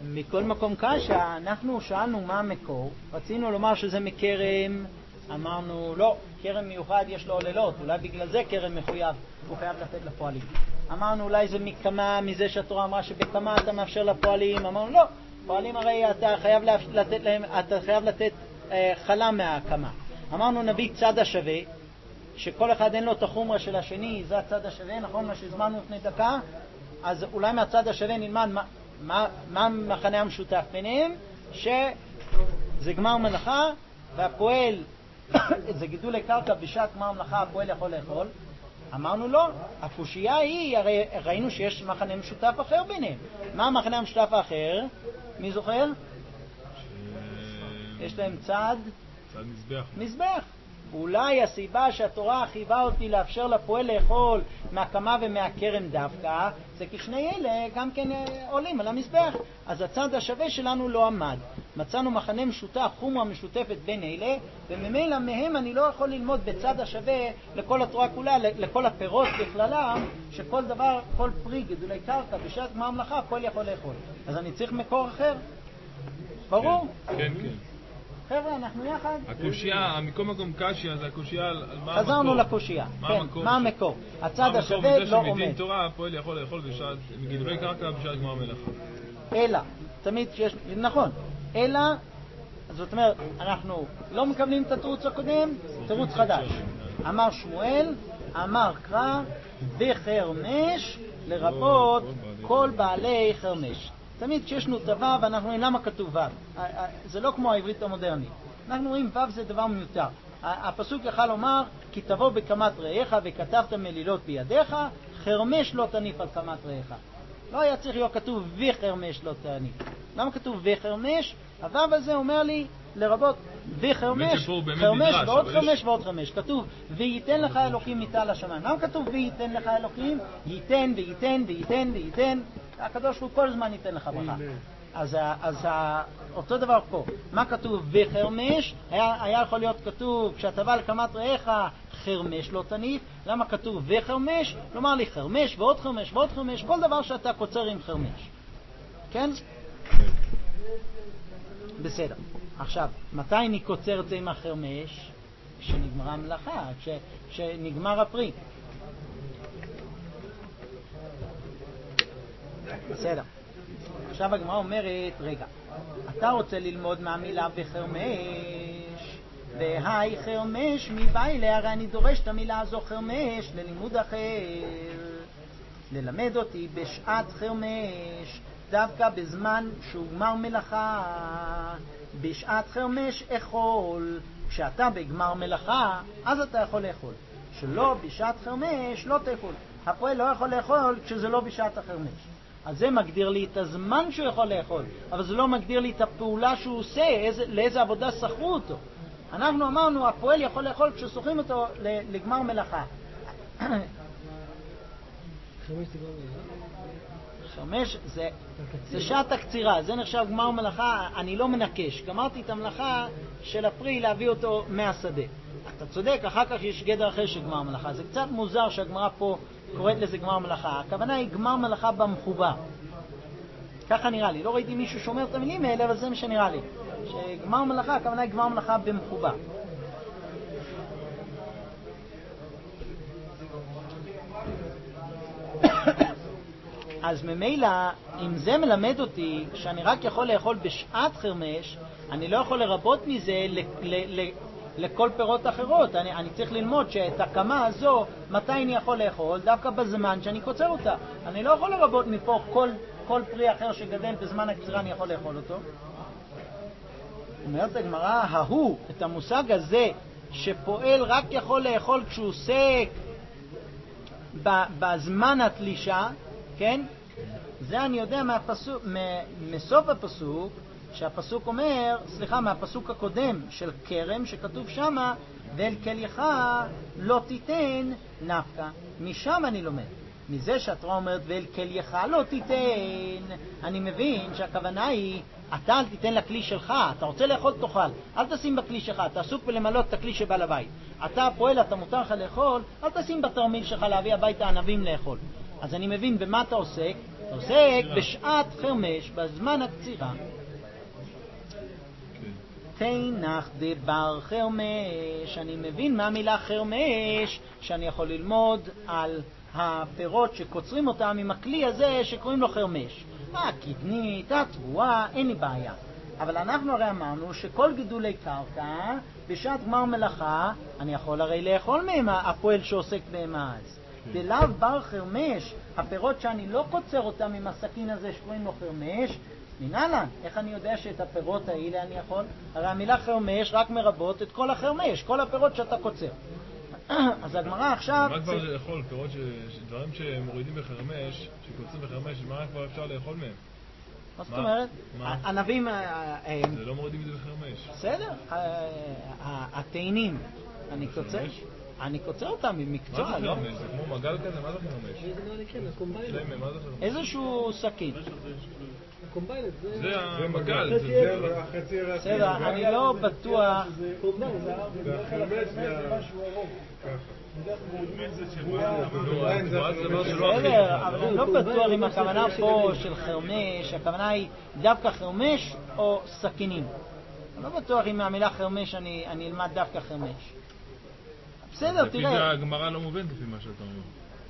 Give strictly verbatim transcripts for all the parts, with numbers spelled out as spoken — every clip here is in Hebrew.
מכל מקום קשה, אנחנו שאלנו מה המקור, רצינו לומר שזה מקרם, אמרנו לא, קרם מיוחד יש לו לילות, אולי בגלל זה קרם מחויב, הוא חייב לתת לפועלים. אמרנו אולי זה מקמה, מזה שהתורה אמרה שבקמה אתה מאפשר לפועלים, אמרנו לא, פועלים הרי אתה חייב לתת להם, אתה חייב לתת אה, חלה מהקמה. אמרנו נביא צד השווה, שכל אחד אין לו את החומרה של השני, זה הצד השווה, נכון מה שהזמנו לפני דקה, אז אולי מהצד השווה נלמד מה, מה, מה המחנה המשותף ביניהם, שזה גמר מלאכה והפועל זה גידולי קרקע בשעת גמר מלאכה הפועל יכול לאכול. אמרנו לא, הקושייה היא, הרי ראינו שיש מחנה משותף אחר ביניהם. מה המחנה המשותף האחר? מי זוכר? יש להם צד? צד מזבח. מזבח. אולי הסיבה שהתורה חייבה אותי לאפשר לפועל לאכול מהקמה ומהקרם דווקא, זה כי שני אלה גם כן עולים על המזבח. אז הצד השווה שלנו לא עמד. מצאנו מחנה משותף, חומרה משותפת בין אלה, וממילא מהם אני לא יכול ללמוד בצד השווה לכל התורה כולה, לכל הפירות בכללם, שכל דבר, כל פרי, גידולי קרקע, בשעת גמר מלאכה, הפועל יכול לאכול. אז אני צריך מקור אחר. ברור? כן, כן. כן. חבר'ה, אנחנו יחד. הקושייה, מכל מקום קשיה, זה הקושייה על מה המקור. חזרנו לקושייה. מה כן, המקור? מה המקור? הצד השווה לא עומד. שמדין תורה, הפועל יכול לאכול בשעת, מגידולי קרקע בשעת גמר מלאכה. אלא, תמיד שיש, נכון, אלא, זאת אומרת, אנחנו לא מקבלים את התירוץ הקודם, תירוץ חדש. אמר שמואל, אמר קרא, וחרמש, לרבות כל בעלי חרמש. תמיד כשישנו את הוו, אנחנו רואים למה כתוב וו. זה לא כמו העברית המודרנית. אנחנו רואים וו זה דבר מיותר. הפסוק יכל לומר, כי תבוא בקמת רעיך וכתבת מלילות בידיך, חרמש לא תניף על קמת רעיך. לא היה צריך להיות כתוב וחרמש לא תניף. למה כתוב וחרמש? הוו הזה אומר לי לרבות וחרמש, חרמש ועוד חרמש ועוד חרמש. כתוב וייתן לך אלוקים מיטה לשמיים. למה כתוב וייתן לך אלוקים? ייתן וייתן וייתן וייתן. הקדוש הוא כל הזמן ייתן לך ברכה. אז, אז אותו דבר פה. מה כתוב וחרמש? היה, היה יכול להיות כתוב כשאתה בא לקמת רעיך חרמש לא תניף. למה כתוב וחרמש? לומר לי חרמש ועוד חרמש ועוד חרמש, כל דבר שאתה קוצר עם חרמש. כן? בסדר. עכשיו, מתי אני קוצר את זה עם החרמש? כשנגמרה המלאכה, כש, כשנגמר הפרי. בסדר. עכשיו הגמרא אומרת, רגע, אתה רוצה ללמוד מהמילה וחרמש, והי חרמש מבעילה, הרי אני דורש את המילה הזו חרמש ללימוד אחר. ללמד אותי בשעת חרמש, דווקא בזמן שהוא גמר מלאכה. בשעת חרמש אכול, כשאתה בגמר מלאכה, אז אתה יכול לאכול. שלא בשעת חרמש לא תאכול. הפועל לא יכול לאכול כשזה לא בשעת החרמש. אז זה מגדיר לי את הזמן שהוא יכול לאכול, אבל זה לא מגדיר לי את הפעולה שהוא עושה, איזה, לאיזה עבודה שכרו אותו. אנחנו אמרנו, הפועל יכול לאכול כששוכרים אותו לגמר מלאכה. חמש זה, זה שעת הקצירה, זה נחשב גמר מלאכה, אני לא מנקש. גמרתי את המלאכה של הפרי להביא אותו מהשדה. אתה צודק, אחר כך יש גדר אחר של גמר מלאכה. זה קצת מוזר שהגמרא פה קוראת לזה גמר מלאכה. הכוונה היא גמר מלאכה במחובר. ככה נראה לי. לא ראיתי מישהו שומר את המילים האלה, אבל זה מה שנראה לי. שגמר מלאכה, הכוונה היא גמר מלאכה במחובר. אז ממילא, אם זה מלמד אותי שאני רק יכול לאכול בשעת חרמש, אני לא יכול לרבות מזה ל- ל- ל- לכל פירות אחרות. אני, אני צריך ללמוד שאת הקמה הזו, מתי אני יכול לאכול? דווקא בזמן שאני קוצר אותה. אני לא יכול לרבות מפה כל, כל פרי אחר שגדל בזמן הקצירה, אני יכול לאכול אותו. אומרת הגמרא, ההוא, את המושג הזה, שפועל רק יכול לאכול כשהוא עוסק בזמן התלישה, כן? זה אני יודע מהפסוק, מסוף הפסוק, שהפסוק אומר, סליחה, מהפסוק הקודם של כרם, שכתוב שמה, ואל כליך לא תיתן נפקה. משם אני לומד. מזה שהתורה אומרת, ואל כליך לא תיתן, אני מבין שהכוונה היא, אתה אל תיתן לכלי שלך, אתה רוצה לאכול תאכל, אל תשים בכלי שלך, אתה עסוק בלמלות את הכלי שבא לבית. אתה פועל, אתה מותר לך לאכול, אל תשים בתרמיל שלך להביא הביתה ענבים לאכול. אז אני מבין במה אתה עוסק, עוסק בשעת חרמש, בזמן הקצירה. תנח דבר חרמש, אני מבין מהמילה חרמש שאני יכול ללמוד על הפירות שקוצרים אותם עם הכלי הזה שקוראים לו חרמש. הקדנית, התבואה, אין לי בעיה. אבל אנחנו הרי אמרנו שכל גידולי קרקע בשעת גמר מלאכה אני יכול הרי לאכול מהם, הפועל שעוסק בהם אז. דלאו בר חרמש, הפירות שאני לא קוצר אותם עם הסכין הזה שקוראים לו חרמש, מנהלן, איך אני יודע שאת הפירות האלה אני יכול? הרי המילה חרמש רק מרבות את כל החרמש, כל הפירות שאתה קוצר. אז הגמרא עכשיו... מה כבר לאכול? פירות, דברים שמורידים בחרמש, שקוצרים בחרמש, מה כבר אפשר לאכול מהם? מה זאת אומרת? ענבים... זה לא מורידים את זה בחרמש. בסדר, התאנים, אני קוצר. אני קוצר אותם במקצוע, מה זה לא? חרמש? זה כמו מגל כזה? מה זה חרמש? איזשהו סכין. זה המגל. בסדר, אני לא בטוח... בסדר, אבל אני לא בטוח אם הכוונה פה של חרמש, הכוונה היא דווקא חרמש או סכינים. אני לא בטוח אם מהמילה חרמש אני אלמד דווקא חרמש. בסדר, תראה. לפי זה הגמרא לא מובנת לפי מה שאתה אומר.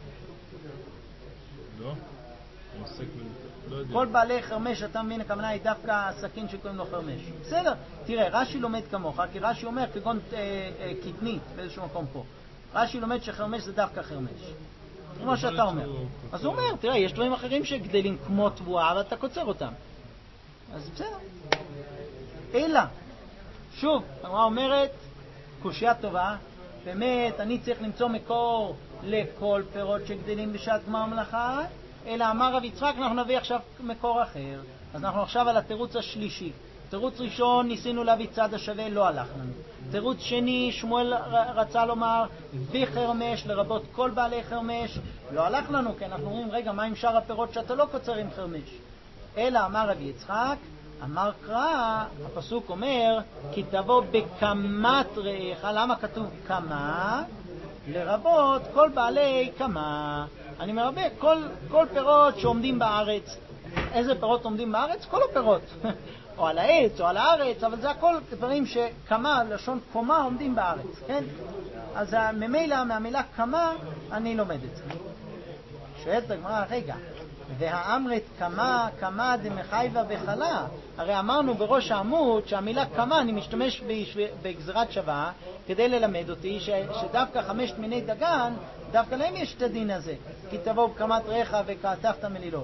לא? עוסק ב... לא יודע. כל בעלי חרמש, אתה מבין, הכוונה היא דווקא הסכין שקוראים לו חרמש. בסדר, תראה, רש"י לומד כמוך, כי רש"י אומר כגון קטנית באיזשהו מקום פה. רש"י לומד שחרמש זה דווקא חרמש. כמו שאתה אומר. אז הוא אומר, תראה, יש דברים אחרים שגדלים כמו תבואה, אבל אתה קוצר אותם. אז בסדר. אלא, שוב, הגמרא אומרת, קושיה טובה, באמת, אני צריך למצוא מקור לכל פירות שגדלים בשעת גמר מלאכה, אלא אמר רב יצחק, אנחנו נביא עכשיו מקור אחר. אז אנחנו עכשיו על התירוץ השלישי. תירוץ ראשון, ניסינו להביא צד השווה, לא הלך לנו. תירוץ שני, שמואל רצה לומר, וחרמש, לרבות כל בעלי חרמש, לא הלך לנו, כי אנחנו אומרים, רגע, מה עם שאר הפירות שאתה לא קוצר עם חרמש? אלא אמר רב יצחק, אמר קרא, הפסוק אומר, כי תבוא בקמת רעך. למה כתוב כמה? לרבות כל בעלי כמה. אני מרבה כל, כל פירות שעומדים בארץ. איזה פירות עומדים בארץ? כל הפירות. או על העץ או על הארץ, אבל זה הכל דברים שכמה, לשון קומה, עומדים בארץ. כן? אז ממילא, מהמילה כמה, אני לומד את זה. שואלת הגמרא, רגע, והאמרת כמה, כמה דמחייבה בחלה. הרי אמרנו בראש העמוד שהמילה כמה אני משתמש בגזרת שווה כדי ללמד אותי ש, שדווקא חמשת מיני דגן, דווקא להם יש את הדין הזה. כי תבוא בקמת רעך וכתבת מלילות.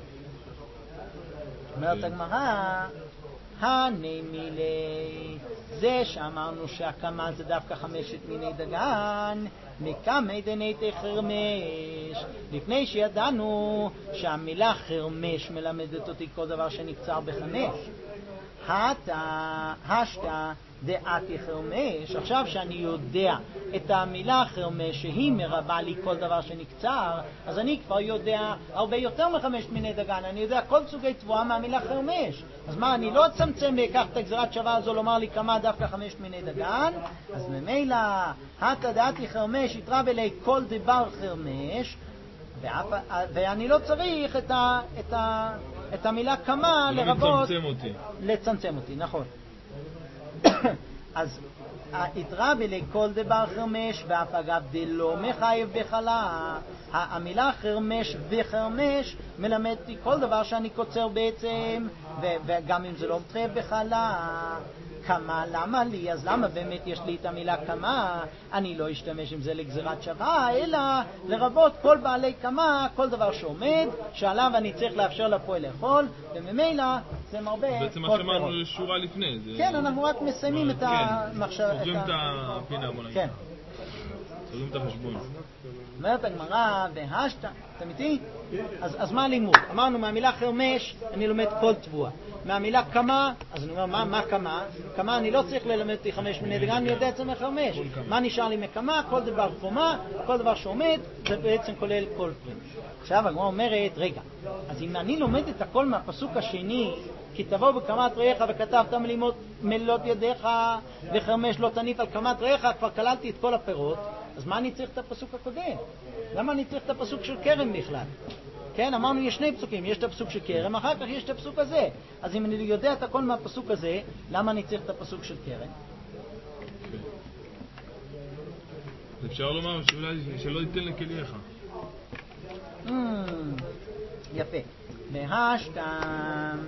אומרת הגמרא, הני מילי, זה שאמרנו שהקמה זה דווקא חמשת מיני דגן, מקמי דניתי חרמש, לפני שידענו שהמילה חרמש מלמדת אותי כל דבר שנקצר בחמש. התה, השתה, דעתי חרמש. עכשיו שאני יודע את המילה חרמש שהיא מרבה לי כל דבר שנקצר, אז אני כבר יודע הרבה יותר מחמש מיני דגן. אני יודע כל סוגי תבואה מהמילה חרמש. אז מה, אני לא אצמצם ואקח את הגזרת שווה הזו לומר לי כמה דווקא חמש מיני דגן? אז ממילא התה דעתי חרמש יתרב אלי כל דבר חרמש, ואני לא צריך את ה, את ה, את המילה כמה לרבות לצמצם אותי. לצמצם אותי, נכון. אז יתרב אלי כל דבר חרמש, ואף אגב דלא מחייב בחלה. המילה חרמש וחרמש מלמדתי כל דבר שאני קוצר בעצם, וגם אם זה לא מתחייב בחלה. כמה, למה לי? אז למה באמת יש לי את המילה כמה? אני לא אשתמש עם זה לגזירת שווה, אלא לרבות כל בעלי כמה, כל דבר שעומד, שעליו אני צריך לאפשר לפועל לאכול, וממילא זה מרבה כל פירות. בעצם מה שאמרנו שורה לפני. כן, אנחנו רק מסיימים את המחשב... סוגרים את הפינה, בוא נגיד. כן. סוגרים את החשבון. אומרת הגמרא, והשתה, אתם איתי? אז, אז מה הלימוד? אמרנו, מהמילה חרמש אני לומד כל תבואה. מהמילה כמה, אז אני אומר, מה, מה כמה? כמה אני לא צריך ללמד אותי חמש מיני דגן, אני יודע את זה מחרמש. מה נשאר לי מכמה? כל דבר קומה, כל דבר שעומד, זה בעצם כולל כל פרם. עכשיו הגמרא אומרת, רגע, אז אם אני לומד את הכל מהפסוק השני, כי תבוא בקמת רעך וכתבת מלילות ידיך וחרמש לא תניף על קמת רעך, כבר כללתי את כל הפירות, אז מה אני צריך את הפסוק הקודם? למה אני צריך את הפסוק של כרם בכלל? כן, אמרנו יש שני פסוקים, יש את הפסוק של כרם, אחר כך יש את הפסוק הזה. אז אם אני יודע את הכל מהפסוק הזה, למה אני צריך את הפסוק של כרם? אפשר לומר שאולי שלא ייתן לכליך. יפה. והשתם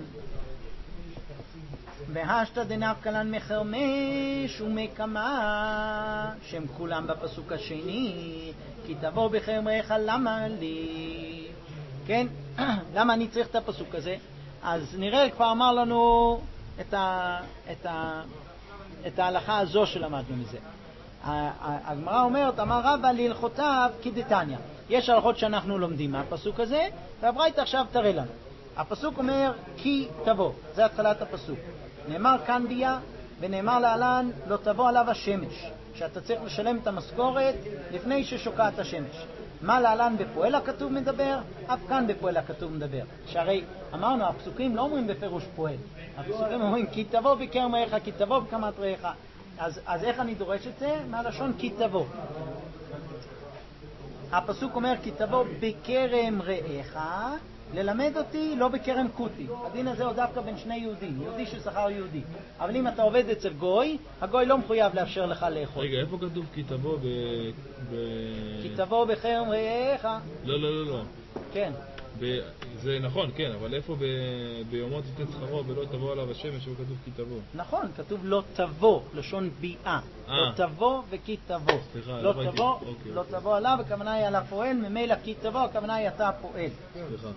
והשת דנפקלן מחרמש ומקמה, שהם כולם בפסוק השני, כי תבוא בחרמך למה לי. כן? למה אני צריך את הפסוק הזה? אז נראה, כבר אמר לנו את, ה, את, ה, את ההלכה הזו שלמדנו מזה. הגמרא אומרת, אמר רבא להלכותיו כדתניא. יש הלכות שאנחנו לומדים מהפסוק הזה, והברייתא עכשיו תראה לנו. הפסוק אומר כי תבוא, זה התחלת הפסוק. נאמר כאן ביה ונאמר להלן לא תבוא עליו השמש, שאתה צריך לשלם את המשכורת לפני ששוקעת השמש. מה להלן בפועל הכתוב מדבר? אף כאן בפועל הכתוב מדבר. שהרי אמרנו, הפסוקים לא אומרים בפירוש פועל, הפסוקים אומרים כי תבוא בכרם רעך, כי תבוא בקמת רעך. אז, אז איך אני דורש את זה? מהלשון כי תבוא. הפסוק אומר כי תבוא בכרם רעך, ללמד אותי לא בכרם קוטי. הדין הזה הוא דווקא בין שני יהודים, יהודי ששכר יהודי. אבל אם אתה עובד אצל גוי, הגוי לא מחויב לאפשר לך לאכול. רגע, איפה כתוב כי תבוא ב... ב... כי תבוא בכרם רעך? לא, לא, לא, לא. כן. ב... זה נכון, כן, אבל איפה ב... ביומו תיתן שכרו ולא תבוא עליו השמש, איפה כתוב כי תבוא? נכון, כתוב לא תבוא, לשון ביאה. לא תבוא וכי תבוא. סליחה, לא לא תבוא, אוקיי, לא אוקיי. תבוא עליו, הכוונה היא על הפועל, ממילא כי תבוא, הכוונה היא אתה הפועל. סליחה.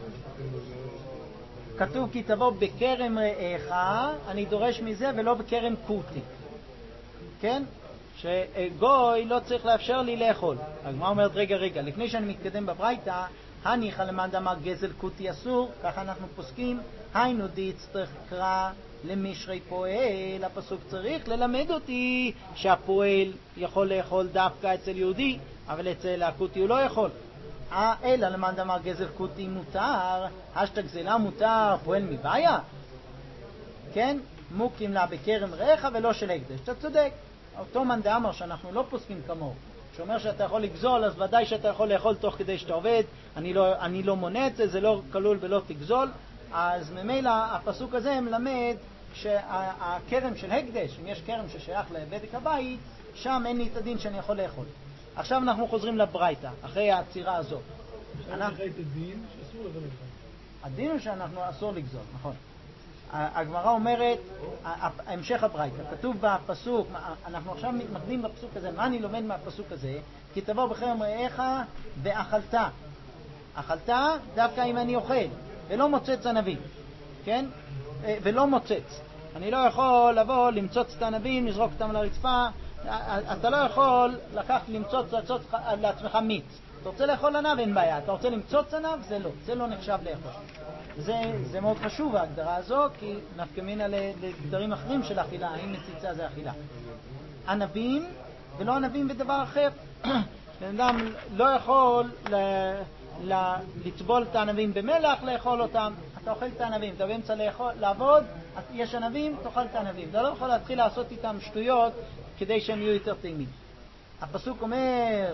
כתוב כי תבוא בכרם רעך, אני דורש מזה ולא בכרם קוטי. כן? שגוי לא צריך לאפשר לי לאכול. הגמרא אומרת רגע רגע, לפני שאני מתקדם בברייתא, הניחא למאן דאמר גזל קוטי אסור, ככה אנחנו פוסקים, היינו דיצטרך קרא למשרי פועל. הפסוק צריך ללמד אותי שהפועל יכול לאכול דווקא אצל יהודי, אבל אצל הקוטי הוא לא יכול. אלא למאן דאמר גזל קוטי מותר, השתא גזלה מותר, פועל מבעיה. כן? מוקים לה בכרם רעך ולא של הקדש. אתה צודק. אותו מאן דאמר שאנחנו לא פוסקים כמוהו, שאומר שאתה יכול לגזול, אז ודאי שאתה יכול לאכול תוך כדי שאתה עובד. אני לא, אני לא מונה את זה, זה לא כלול ולא תגזול. אז ממילא הפסוק הזה מלמד שהכרם של הקדש, אם יש כרם ששייך לבדק הבית, שם אין לי את הדין שאני יכול לאכול. עכשיו אנחנו חוזרים לברייתא, אחרי העצירה הזאת. אנחנו... את הדין שאסור לגזול. הדין הוא שאנחנו אסור לגזול, נכון. הגמרא אומרת, המשך הברייתא, כתוב בפסוק, אנחנו עכשיו מתמקדים בפסוק הזה, מה אני לומד מהפסוק הזה? כי תבוא בכרם רעך ואכלת. אכלת דווקא אם אני אוכל, ולא מוצץ ענבים, כן? ולא מוצץ. אני לא יכול לבוא, למצוץ את הענבים, לזרוק אותם לרצפה. אתה לא יכול לקחת, למצוץ, לעשות לעצמך מיץ. אתה רוצה לאכול ענב, אין בעיה. אתה רוצה למצוץ ענב, זה לא. זה לא נחשב לאכול. זה, זה מאוד חשוב, ההגדרה הזו, כי נפקא מינה לגדרים אחרים של אכילה, האם מציצה זה אכילה. ענבים, ולא ענבים בדבר אחר. בן אדם לא יכול ל... ל... לטבול את הענבים במלח, לאכול אותם. אתה אוכל את הענבים, אתה באמצע לאכול, לעבוד, יש ענבים, תאכל את הענבים. אתה לא יכול להתחיל לעשות איתם שטויות כדי שהם יהיו יותר טעימים. הפסוק אומר,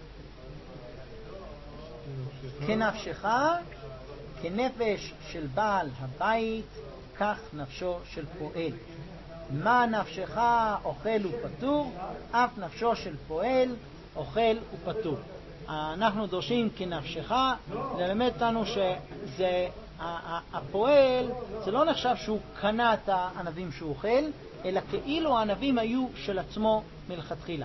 כנפשך, כנפש של בעל הבית, כך נפשו של פועל. מה נפשך אוכל ופטור, אף נפשו של פועל אוכל ופטור. אנחנו דורשים כנפשך, ללמד אותנו שזה הפועל, זה לא נחשב שהוא קנה את הענבים שהוא אוכל, אלא כאילו הענבים היו של עצמו מלכתחילה.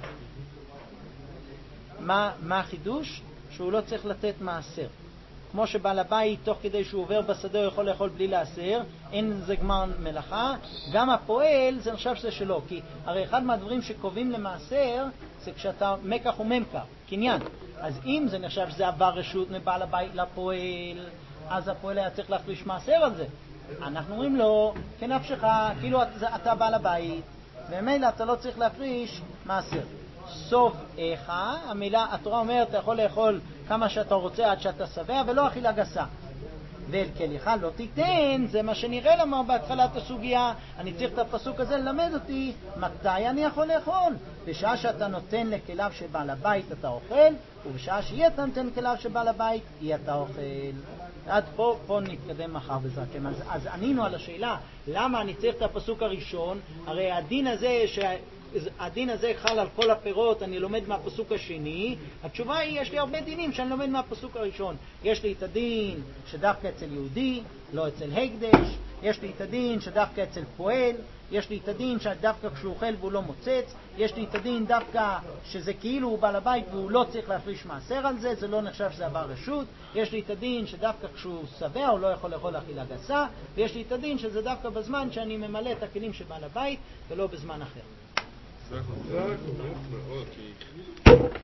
מה, מה החידוש? שהוא לא צריך לתת מעשר. כמו שבעל הבית תוך כדי שהוא עובר בשדה הוא יכול לאכול בלי לעשר, אין זה גמר מלאכה. גם הפועל זה נחשב שזה שלו, כי הרי אחד מהדברים שקובעים למעשר זה כשאתה מקח וממכר, קניין. אז אם זה נחשב שזה עבר רשות מבעל הבית לפועל, אז הפועל היה צריך להפריש מעשר על זה. אנחנו אומרים לו, כנפשך, כאילו אתה בעל הבית, ומילא אתה לא צריך להפריש מעשר. סוף איכה, המילה, התורה אומרת, אתה יכול לאכול כמה שאתה רוצה עד שאתה שבע, ולא אכילה גסה. ואל כליך לא תיתן, זה מה שנראה למה בהתחלת הסוגיה. אני צריך את הפסוק הזה ללמד אותי מתי אני יכול לאכול. בשעה שאתה נותן לכליו שבעל הבית אתה אוכל, ובשעה שאי אתה נותן לכליו שבעל הבית אי אתה אוכל. עד פה, פה נתקדם מחר בעזרת השם. אז, אז ענינו על השאלה, למה אני צריך את הפסוק הראשון? הרי הדין הזה, שהדין הזה חל על כל הפירות, אני לומד מהפסוק השני. התשובה היא, יש לי הרבה דינים שאני לומד מהפסוק הראשון. יש לי את הדין שדווקא אצל יהודי, לא אצל הקדש. יש לי את הדין שדווקא אצל פועל. יש לי את הדין שדווקא כשהוא אוכל והוא לא מוצץ. יש לי את הדין דווקא שזה כאילו הוא בעל הבית והוא לא צריך להפריש מעשר על זה, זה לא נחשב שזה עבר רשות. יש לי את הדין שדווקא כשהוא שבע הוא לא יכול לאכול אכילה גסה. ויש לי את הדין שזה דווקא בזמן שאני ממלא את הכלים של בעל הבית ולא בזמן אחר. זה הכל.